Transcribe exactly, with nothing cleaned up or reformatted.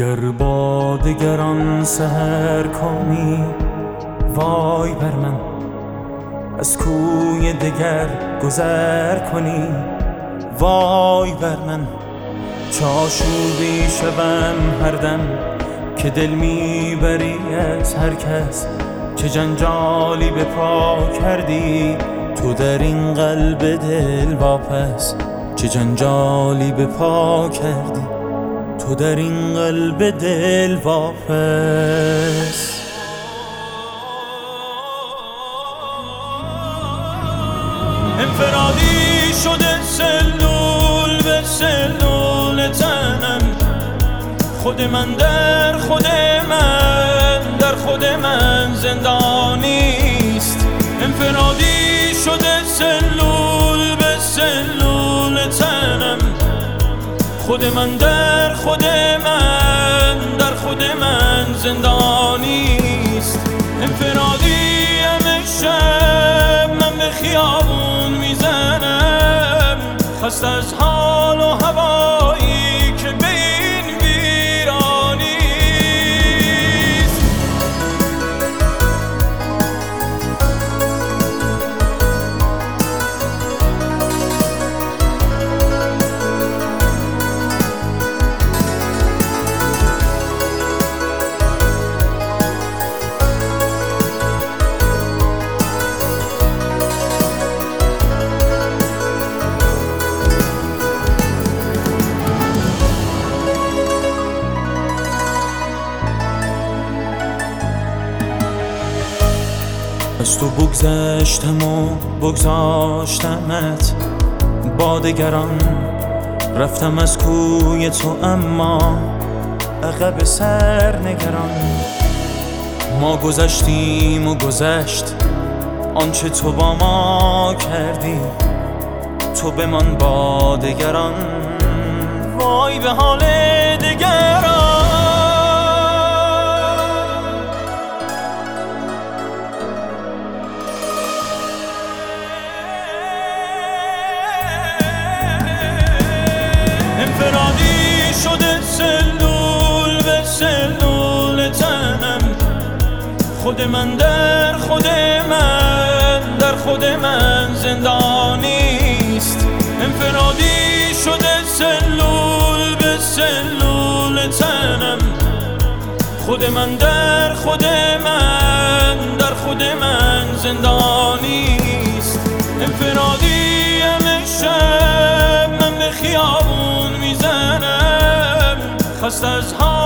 گر با دگران سحر کنی وای بر من، از کوی دگر گذر کنی وای بر من. چاشوبی شوم هر دم که دل میبری از هر کس، چه جنجالی به پا کردی تو در این قلب دل واپس، چه جنجالی به پا کردی تو در این قلب دل واپس. انفرادی شده سلول به سلول تنم، خود من در خود من در خود من زندانیست. انفرادی شده سلول به سلول تنم، خود من در خود من در خود من زندانیست. انفرادی همه شب من به خیابون میزنم، خسته از حال و هوایی که به این ویرانیست. از تو بگذشتم و بگذاشتمت با دگران، رفتم از کوی تو اما عقب سر نگران. ما گذشتیم و گذشت آنچه تو با ما کردی، تو بمان با دگران وای به حال دگران. انفرادی شده سلول به سلول تنم، خود من در خود من در خود من زندانیست. انفرادی شده سلول به سلول تنم، خود من در خود من در خود من زندانیست. انفرادی همه شب من به خیابون میزنم، خسته از حال